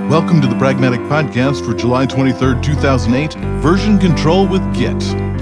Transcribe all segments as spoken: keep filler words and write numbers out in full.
Welcome to the Pragmatic Podcast for July twenty-third, two thousand eight, Version Control with Git.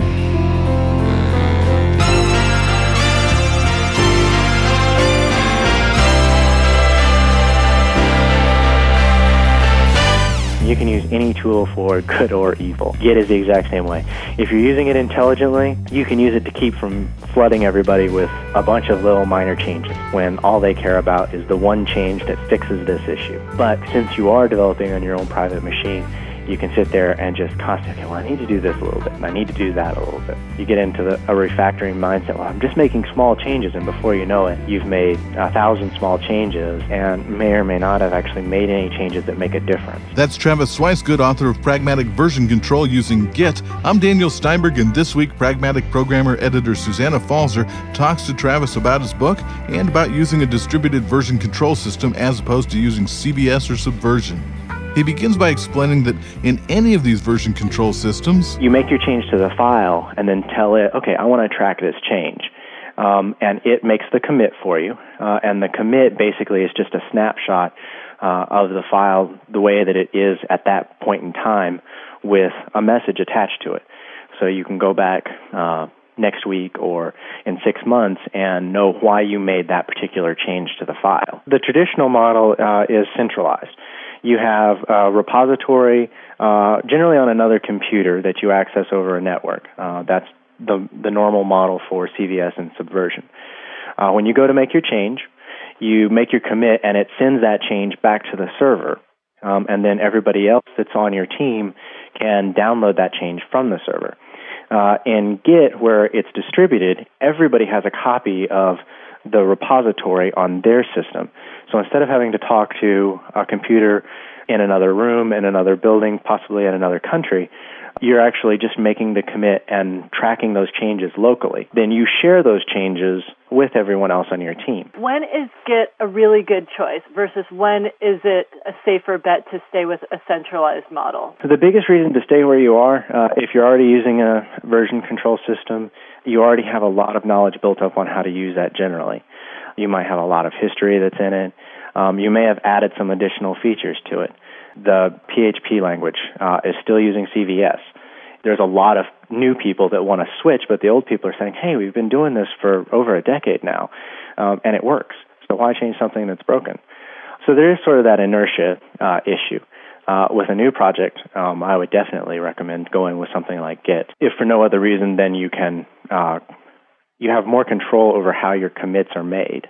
You can use any tool for good or evil. Git is the exact same way. If you're using it intelligently, you can use it to keep from flooding everybody with a bunch of little minor changes when all they care about is the one change that fixes this issue. But since you are developing on your own private machine, you can sit there and just constantly, okay, well, I need to do this a little bit, and I need to do that a little bit. You get into the, a refactoring mindset, well, I'm just making small changes, and before you know it, you've made a thousand small changes and may or may not have actually made any changes that make a difference. That's Travis Swicegood, author of Pragmatic Version Control Using Git. I'm Daniel Steinberg, and this week, Pragmatic programmer editor Susanna Falzer talks to Travis about his book and about using a distributed version control system as opposed to using C V S or Subversion. He begins by explaining that in any of these version control systems, you make your change to the file and then tell it, okay, I want to track this change. Um, and it makes the commit for you. Uh, and the commit basically is just a snapshot uh, of the file the way that it is at that point in time with a message attached to it. So you can go back uh, next week or in six months and know why you made that particular change to the file. The traditional model uh, is centralized. You have a repository, uh, generally on another computer that you access over a network. Uh, that's the the normal model for C V S and Subversion. Uh, when you go to make your change, you make your commit, and it sends that change back to the server. Um, and then everybody else that's on your team can download that change from the server. Uh, in Git, where it's distributed, everybody has a copy of the repository on their system. So instead of having to talk to a computer in another room, in another building, possibly in another country, you're actually just making the commit and tracking those changes locally. Then you share those changes with everyone else on your team. When is Git a really good choice versus when is it a safer bet to stay with a centralized model? So the biggest reason to stay where you are, uh, if you're already using a version control system, you already have a lot of knowledge built up on how to use that generally. You might have a lot of history that's in it. Um, you may have added some additional features to it. The P H P language uh, is still using C V S. There's a lot of new people that want to switch, but the old people are saying, hey, we've been doing this for over a decade now, um, and it works. So why change something that's broken? So there is sort of that inertia uh, issue. Uh, with a new project, um, I would definitely recommend going with something like Git. If for no other reason, then you can uh, you have more control over how your commits are made.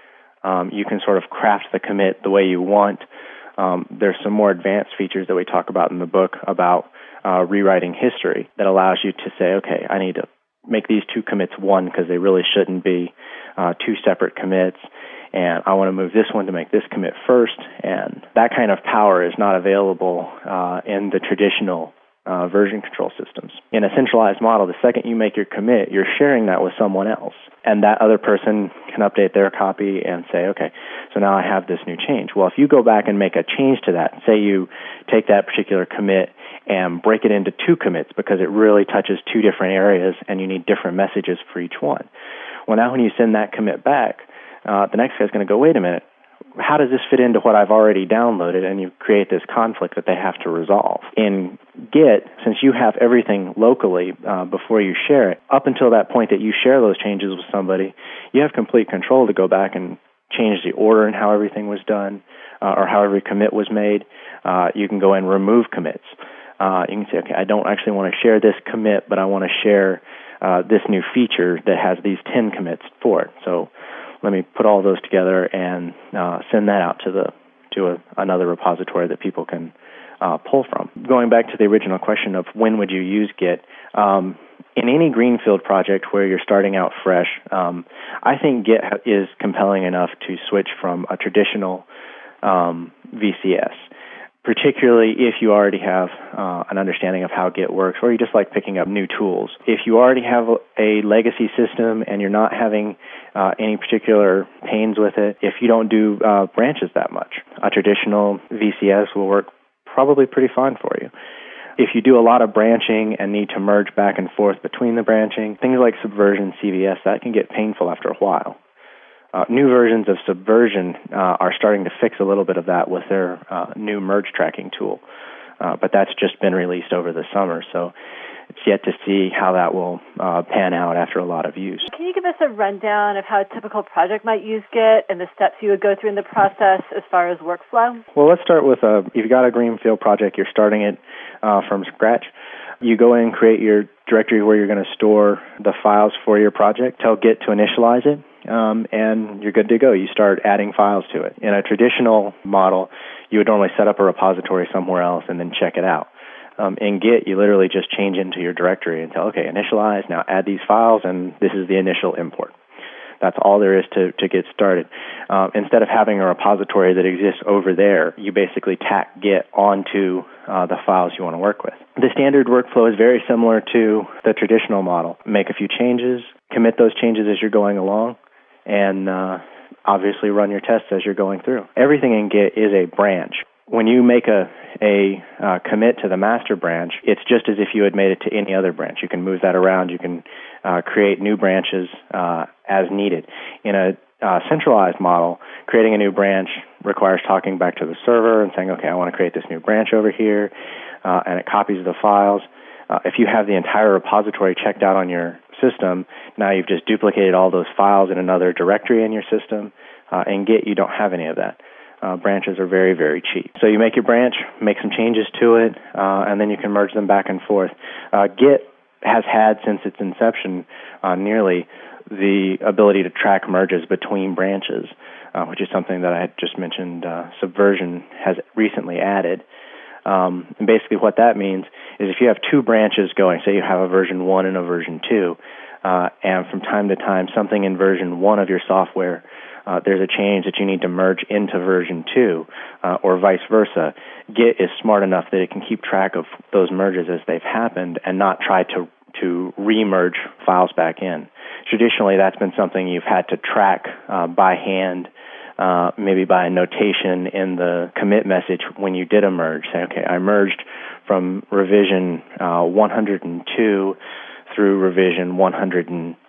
Um, you can sort of craft the commit the way you want. Um, there's some more advanced features that we talk about in the book about uh, rewriting history that allows you to say, okay, I need to make these two commits one because they really shouldn't be uh, two separate commits. And I want to move this one to make this commit first. And that kind of power is not available uh, in the traditional uh, version control systems. In a centralized model, the second you make your commit, you're sharing that with someone else. And that other person can update their copy and say, okay, so now I have this new change. Well, if you go back and make a change to that, say you take that particular commit and break it into two commits because it really touches two different areas and you need different messages for each one. Well, now when you send that commit back, Uh, the next guy's going to go, wait a minute, how does this fit into what I've already downloaded? And you create this conflict that they have to resolve. In Git, since you have everything locally uh, before you share it, up until that point that you share those changes with somebody, you have complete control to go back and change the order in how everything was done uh, or how every commit was made. Uh, you can go and remove commits. Uh, you can say, okay, I don't actually want to share this commit, but I want to share uh, this new feature that has these ten commits for it. So let me put all those together and uh, send that out to the to a, another repository that people can uh, pull from. Going back to the original question of when would you use Git, um, in any greenfield project where you're starting out fresh, um, I think Git is compelling enough to switch from a traditional um, V C S, particularly if you already have uh, an understanding of how Git works, or you just like picking up new tools. If you already have a legacy system and you're not having uh, any particular pains with it, if you don't do uh, branches that much, a traditional V C S will work probably pretty fine for you. If you do a lot of branching and need to merge back and forth between the branching, things like Subversion, C V S, that can get painful after a while. Uh, new versions of Subversion uh, are starting to fix a little bit of that with their uh, new merge tracking tool, uh, but that's just been released over the summer, so it's yet to see how that will uh, pan out after a lot of use. Can you give us a rundown of how a typical project might use Git and the steps you would go through in the process as far as workflow? Well, let's start with, a, if you've got a greenfield project, you're starting it uh, from scratch. You go in and create your directory where you're going to store the files for your project. Tell Git to initialize it, um, and you're good to go. You start adding files to it. In a traditional model, you would normally set up a repository somewhere else and then check it out. Um, in Git, you literally just change into your directory and tell, okay, initialize, now add these files, and this is the initial import. That's all there is to, to get started. Uh, instead of having a repository that exists over there, you basically tack Git onto uh, the files you want to work with. The standard workflow is very similar to the traditional model. Make a few changes, commit those changes as you're going along, and uh, obviously run your tests as you're going through. Everything in Git is a branch. When you make a, a uh, commit to the master branch, it's just as if you had made it to any other branch. You can move that around. You can uh, create new branches uh, as needed. In a uh, centralized model, creating a new branch requires talking back to the server and saying, okay, I want to create this new branch over here, uh, and it copies the files. Uh, if you have the entire repository checked out on your system, now you've just duplicated all those files in another directory in your system. Uh, in Git, you don't have any of that. Uh, branches are very, very cheap. So you make your branch, make some changes to it, uh, and then you can merge them back and forth. Uh, Git has had, since its inception, uh, nearly the ability to track merges between branches, uh, which is something that I had just mentioned uh, Subversion has recently added. Um, and basically what that means is if you have two branches going, say you have a version one and a version two, uh, and from time to time something in version one of your software Uh, there's a change that you need to merge into version two, uh, or vice versa. Git is smart enough that it can keep track of those merges as they've happened and not try to to re-merge files back in. Traditionally, that's been something you've had to track uh, by hand, uh, maybe by a notation in the commit message when you did a merge. Say, okay, I merged from revision uh, one hundred two through revision one hundred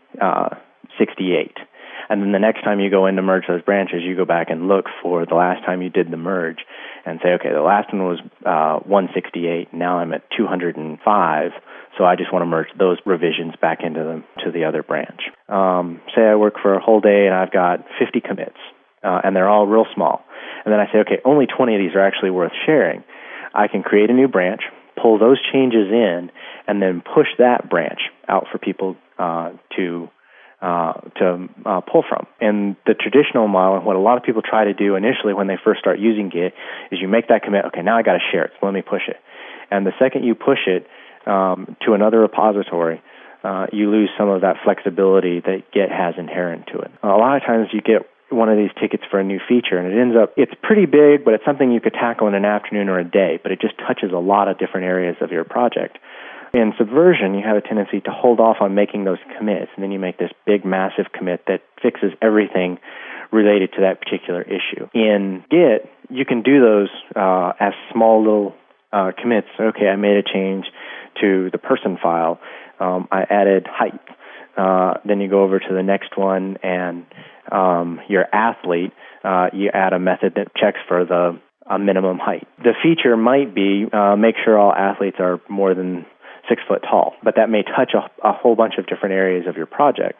sixty-eight. And then the next time you go in to merge those branches, you go back and look for the last time you did the merge and say, okay, the last one was uh, one sixty-eight. Now I'm at two hundred five, so I just want to merge those revisions back into them to the other branch. Um, say I work for a whole day and I've got fifty commits, uh, and they're all real small. And then I say, okay, only twenty of these are actually worth sharing. I can create a new branch, pull those changes in, and then push that branch out for people uh, to Uh, to uh, pull from. In the traditional model, what a lot of people try to do initially when they first start using Git is you make that commit, okay, now I got to share it, so let me push it. And the second you push it um, to another repository, uh, you lose some of that flexibility that Git has inherent to it. A lot of times you get one of these tickets for a new feature, and it ends up, it's pretty big, but it's something you could tackle in an afternoon or a day, but it just touches a lot of different areas of your project. In Subversion, you have a tendency to hold off on making those commits, and then you make this big, massive commit that fixes everything related to that particular issue. In Git, you can do those uh, as small little uh, commits. Okay, I made a change to the person file. Um, I added height. Uh, then you go over to the next one, and um, your athlete, uh, you add a method that checks for the a minimum height. The feature might be uh, make sure all athletes are more than six foot tall, but that may touch a, a whole bunch of different areas of your project.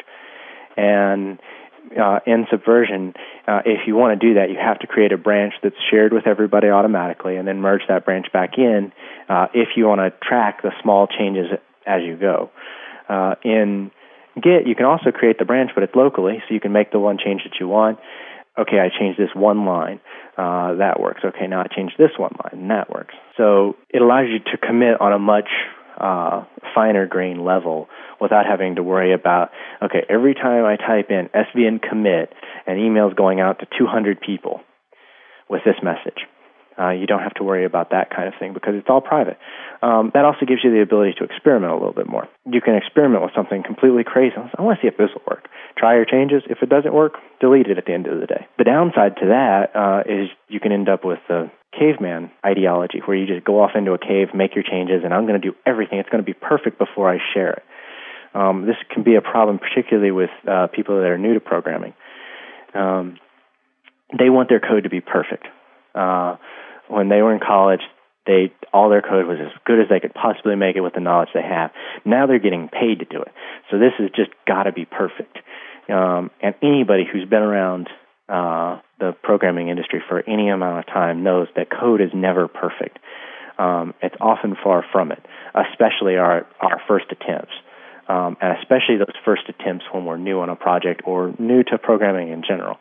And uh, in Subversion, uh, if you want to do that, you have to create a branch that's shared with everybody automatically and then merge that branch back in uh, if you want to track the small changes as you go. Uh, in Git, you can also create the branch, but it's locally, so you can make the one change that you want. Okay, I changed this one line. Uh, that works. Okay, now I changed this one line, and that works. So it allows you to commit on a much Uh, finer grain level without having to worry about, okay, every time I type in S V N commit, an email's going out to two hundred people with this message. Uh, you don't have to worry about that kind of thing because it's all private. Um, that also gives you the ability to experiment a little bit more. You can experiment with something completely crazy. I want to see if this will work. Try your changes. If it doesn't work, delete it at the end of the day. The downside to that uh, is you can end up with the caveman ideology where you just go off into a cave, make your changes, and I'm going to do everything. It's going to be perfect before I share it. Um, this can be a problem particularly with uh, people that are new to programming. um, they want their code to be perfect. Uh, when they were in college, they all their code was as good as they could possibly make it with the knowledge they have. Now they're getting paid to do it. So this has just got to be perfect. Um, and anybody who's been around uh, the programming industry for any amount of time knows that code is never perfect. Um, it's often far from it, especially our, our first attempts. Um, and especially those first attempts when we're new on a project or new to programming in general.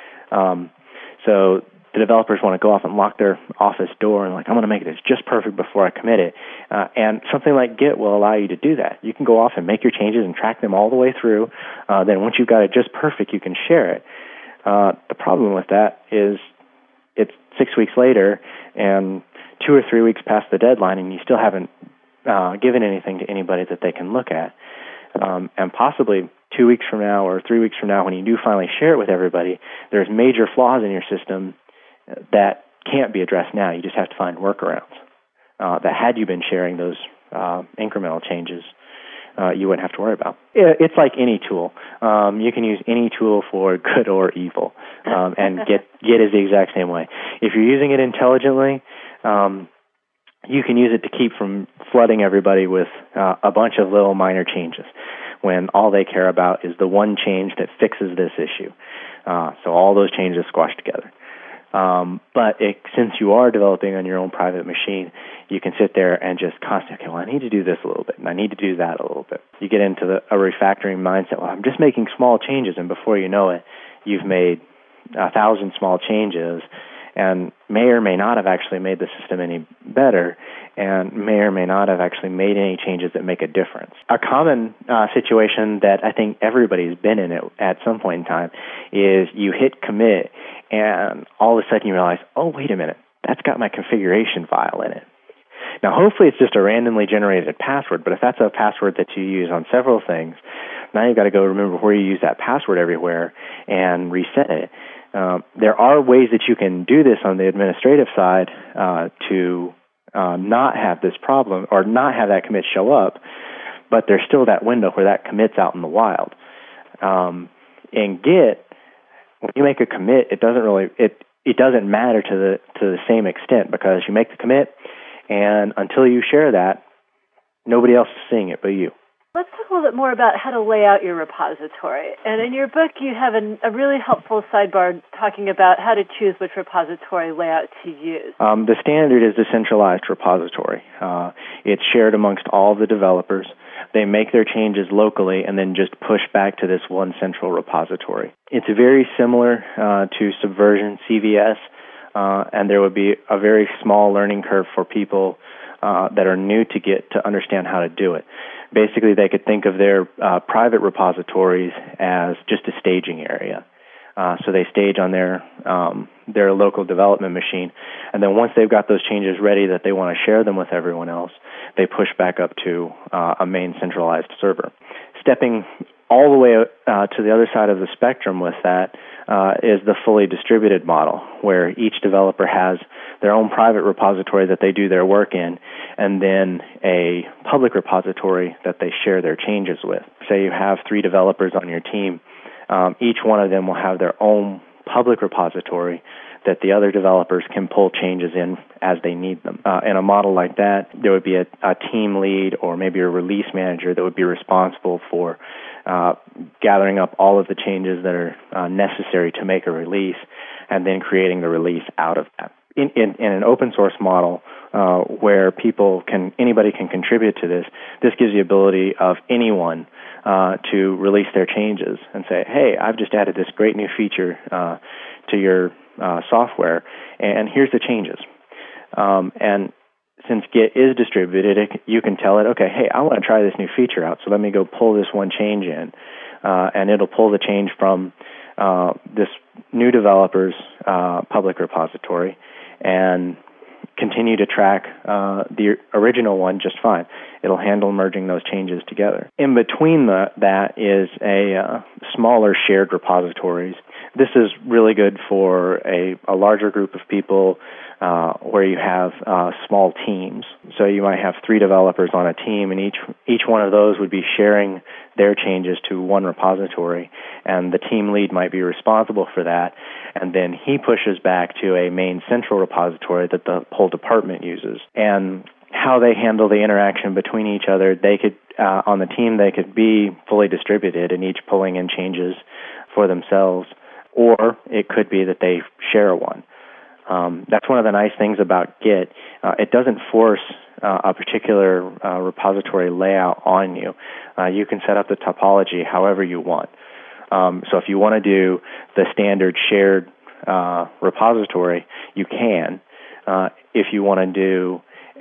Um, so the developers want to go off and lock their office door and like, I'm going to make this just perfect before I commit it. Uh, and something like Git will allow you to do that. You can go off and make your changes and track them all the way through. Uh, then once you've got it just perfect, you can share it. Uh, the problem with that is it's six weeks later and two or three weeks past the deadline and you still haven't uh, given anything to anybody that they can look at. Um, and possibly two weeks from now or three weeks from now when you do finally share it with everybody, there's major flaws in your system that can't be addressed now. You just have to find workarounds uh, that had you been sharing those uh, incremental changes, uh, you wouldn't have to worry about. It's like any tool. Um, you can use any tool for good or evil, um, and Git, Git is the exact same way. If you're using it intelligently, um, you can use it to keep from flooding everybody with uh, a bunch of little minor changes when all they care about is the one change that fixes this issue. Uh, so all those changes squashed together. Um, but it, since you are developing on your own private machine, you can sit there and just constantly, okay, well, I need to do this a little bit, and I need to do that a little bit. You get into the, a refactoring mindset. Well, I'm just making small changes, and before you know it, you've made a thousand small changes, and may or may not have actually made the system any better, and may or may not have actually made any changes that make a difference. A common uh, situation that I think everybody's been in it at some point in time is you hit commit, and all of a sudden you realize, oh, wait a minute, that's got my configuration file in it. Now, hopefully it's just a randomly generated password, but if that's a password that you use on several things, now you've got to go remember where you use that password everywhere and reset it. Um, there are ways that you can do this on the administrative side uh, to uh, not have this problem or not have that commit show up, but there's still that window where that commits out in the wild. Um, in Git, when you make a commit, it doesn't really it it doesn't matter to the to the same extent because you make the commit, and until you share that, nobody else is seeing it but you. Let's talk a little bit more about how to lay out your repository. And in your book, you have an, a really helpful sidebar talking about how to choose which repository layout to use. Um, the standard is the centralized repository. Uh, it's shared amongst all the developers. They make their changes locally and then just push back to this one central repository. It's very similar uh, to Subversion C V S, uh, and there would be a very small learning curve for people uh, that are new to Git to understand how to do it. Basically, they could think of their uh, private repositories as just a staging area. Uh, so they stage on their um, their local development machine, and then once they've got those changes ready that they want to share them with everyone else, they push back up to uh, a main centralized server. Stepping all the way uh, to the other side of the spectrum with that uh, is the fully distributed model, where each developer has their own private repository that they do their work in, and then a public repository that they share their changes with. Say you have three developers on your team. Um, each one of them will have their own public repository that the other developers can pull changes in as they need them. Uh, in a model like that, there would be a, a team lead or maybe a release manager that would be responsible for uh, gathering up all of the changes that are uh, necessary to make a release and then creating the release out of that. In, in, in an open source model uh, where people can, anybody can contribute to this, this gives the ability of anyone uh, to release their changes and say, hey, I've just added this great new feature uh, to your uh, software, and here's the changes. Um, and since Git is distributed, it, you can tell it, okay, hey, I want to try this new feature out, so let me go pull this one change in, uh, and it'll pull the change from uh, this new developer's uh, public repository and continue to track uh, the original one just fine. It'll handle merging those changes together. In between the, that is a uh, smaller shared repositories. This is really good for a, a larger group of people uh, where you have uh, small teams. So you might have three developers on a team, and each each one of those would be sharing their changes to one repository, and the team lead might be responsible for that, and then he pushes back to a main central repository that the whole department uses. And how they handle the interaction between each other, they could, uh, on the team, they could be fully distributed and each pulling in changes for themselves, or it could be that they share one. Um, that's one of the nice things about Git. Uh, it doesn't force uh, a particular uh, repository layout on you. Uh, you can set up the topology however you want. Um, so if you want to do the standard shared uh, repository, you can. Uh, if you want to do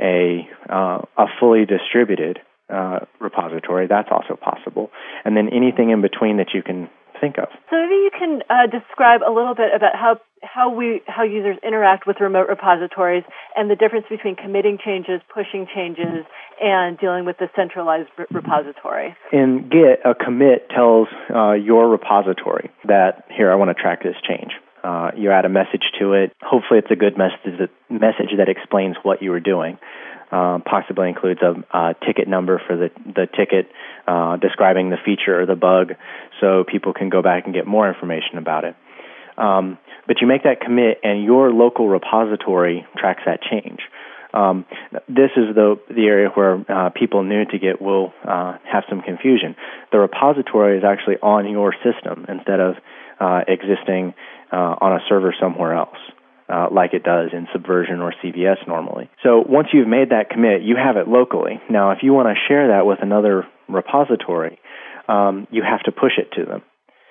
a uh, a fully distributed uh, repository, that's also possible. And then anything in between that you can think of. So maybe you can uh, describe a little bit about how how we how users interact with remote repositories and the difference between committing changes, pushing changes, and dealing with the centralized re- repository. In Git, a commit tells uh, your repository that, here, I want to track this change. Uh, you add a message to it. Hopefully it's a good message that, message that explains what you were doing. Uh, possibly includes a, a ticket number for the, the ticket, uh, describing the feature or the bug, so people can go back and get more information about it. Um, but you make that commit, and your local repository tracks that change. Um, this is the the area where uh, people new to Git will uh, have some confusion. The repository is actually on your system instead of uh, existing uh, on a server somewhere else, uh, like it does in Subversion or C V S normally. So once you've made that commit, you have it locally. Now, if you want to share that with another repository, um, you have to push it to them.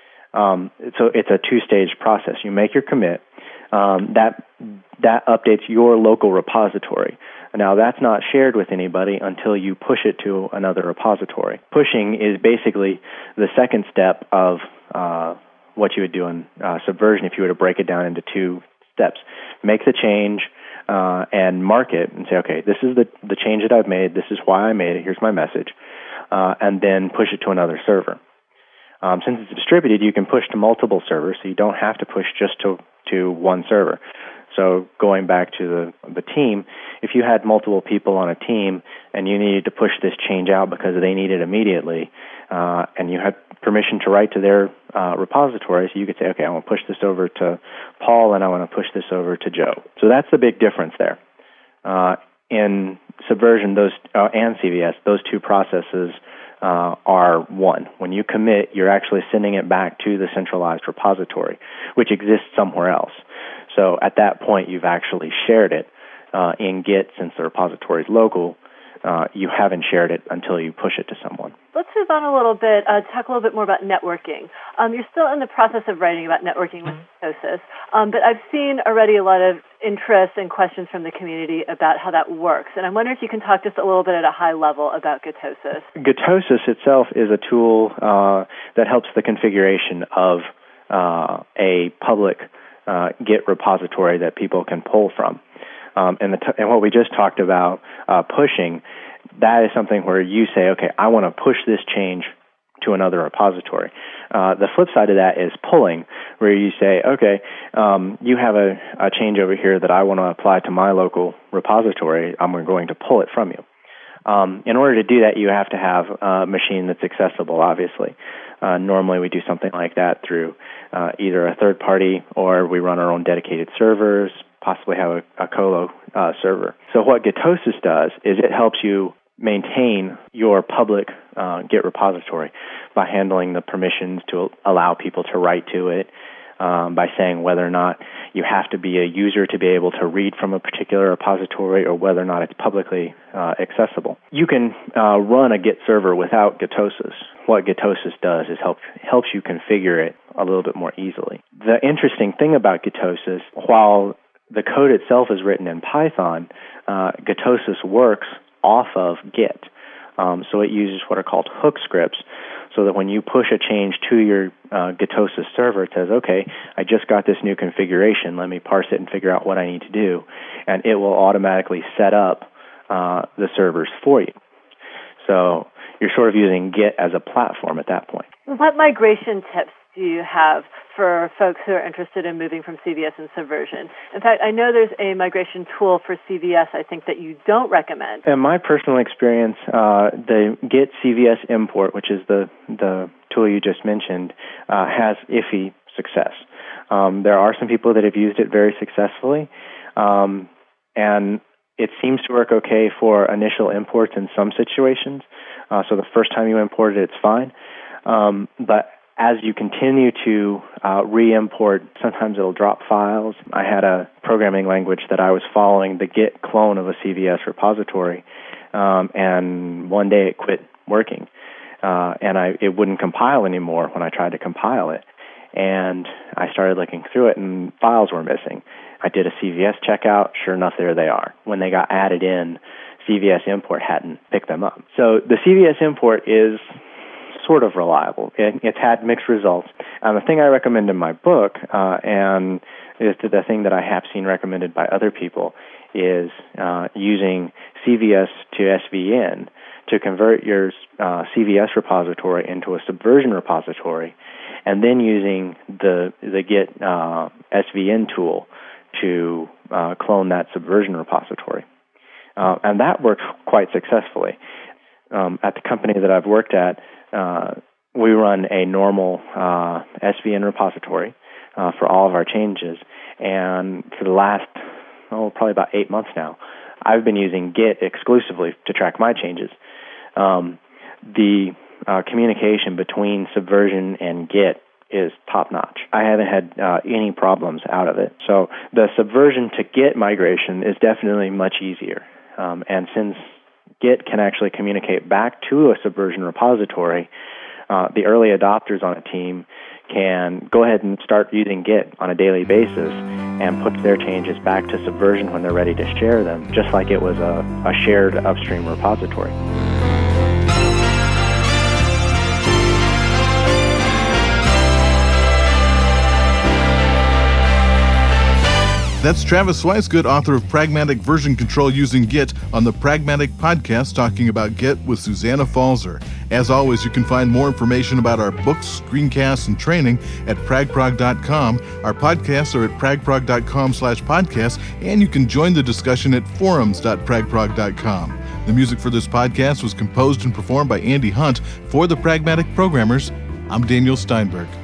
Um, so it's a two-stage process. You make your commit. Um, that that updates your local repository. Now, that's not shared with anybody until you push it to another repository. Pushing is basically the second step of uh, what you would do in uh, Subversion if you were to break it down into two steps. Make the change uh, and mark it and say, okay, this is the, the change that I've made. This is why I made it. Here's my message. Uh, and then push it to another server. Um, since it's distributed, you can push to multiple servers, so you don't have to push just to, to one server. So going back to the, the team, if you had multiple people on a team and you needed to push this change out because they need it immediately, uh, and you had permission to write to their uh, repository, so you could say, okay, I want to push this over to Paul and I want to push this over to Joe. So that's the big difference there. Uh, in Subversion those uh, and C V S, those two processes Uh, are one. When you commit, you're actually sending it back to the centralized repository, which exists somewhere else. So at that point, you've actually shared it uh, in Git. Since the repository is local, uh, you haven't shared it until you push it to someone. Let's move on a little bit, uh, talk a little bit more about networking. Um, you're still in the process of writing about networking with Gitosis, um, but I've seen already a lot of interest and questions from the community about how that works. And I'm wondering if you can talk just a little bit at a high level about Gitosis. Gitosis itself is a tool uh, that helps the configuration of uh, a public uh, Git repository that people can pull from. Um, and, the t- and what we just talked about, uh, pushing, that is something where you say, okay, I want to push this change to another repository. Uh, the flip side of that is pulling, where you say, okay, um, you have a, a change over here that I want to apply to my local repository. I'm going to pull it from you. Um, in order to do that, you have to have a machine that's accessible, obviously. Uh, normally we do something like that through uh, either a third party or we run our own dedicated servers, possibly have a, a colo uh, server. So what Gitosis does is it helps you maintain your public uh, Git repository by handling the permissions to allow people to write to it, um, by saying whether or not you have to be a user to be able to read from a particular repository or whether or not it's publicly uh, accessible. You can uh, run a Git server without Gitosis. What Gitosis does is help helps you configure it a little bit more easily. The interesting thing about Gitosis, while the code itself is written in Python, uh, Gitosis works off of Git. Um, so it uses what are called hook scripts, so that when you push a change to your uh, Gitosis server, it says, okay, I just got this new configuration. Let me parse it and figure out what I need to do. And it will automatically set up uh, the servers for you. So you're sort of using Git as a platform at that point. What migration tips do you have for folks who are interested in moving from C V S and Subversion? In fact, I know there's a migration tool for C V S, I think, that you don't recommend. In my personal experience, uh, the Git C V S import, which is the, the tool you just mentioned, uh, has iffy success. Um, there are some people that have used it very successfully, um, and it seems to work okay for initial imports in some situations. Uh, so the first time you import it, it's fine. Um, but as you continue to uh, re-import, sometimes it'll drop files. I had a programming language that I was following the Git clone of a C V S repository, um, and one day it quit working, uh, and I, it wouldn't compile anymore when I tried to compile it. And I started looking through it, and files were missing. I did a C V S checkout. Sure enough, there they are. When they got added in, C V S import hadn't picked them up. So the C V S import is sort of reliable. It, it's had mixed results. And the thing I recommend in my book, uh, and is the thing that I have seen recommended by other people, is uh, using C V S to S V N to convert your uh, C V S repository into a Subversion repository, and then using the the Git uh, S V N tool to uh, clone that Subversion repository. Uh, and that works quite successfully. Um, at the company that I've worked at, uh, we run a normal uh, S V N repository uh, for all of our changes. And for the last, oh, probably about eight months now, I've been using Git exclusively to track my changes. Um, the uh, communication between Subversion and Git is top-notch. I haven't had uh, any problems out of it. So the Subversion to Git migration is definitely much easier. Um, and since Git can actually communicate back to a Subversion repository, uh, the early adopters on a team can go ahead and start using Git on a daily basis and put their changes back to Subversion when they're ready to share them, just like it was a, a shared upstream repository. That's Travis Weisgood, author of Pragmatic Version Control Using Git, on the Pragmatic Podcast, talking about Git with Susanna Falzer. As always, you can find more information about our books, screencasts, and training at pragprog dot com. Our podcasts are at pragprog.com slash podcast, and you can join the discussion at forums dot pragprog dot com. The music for this podcast was composed and performed by Andy Hunt. For the Pragmatic Programmers, I'm Daniel Steinberg.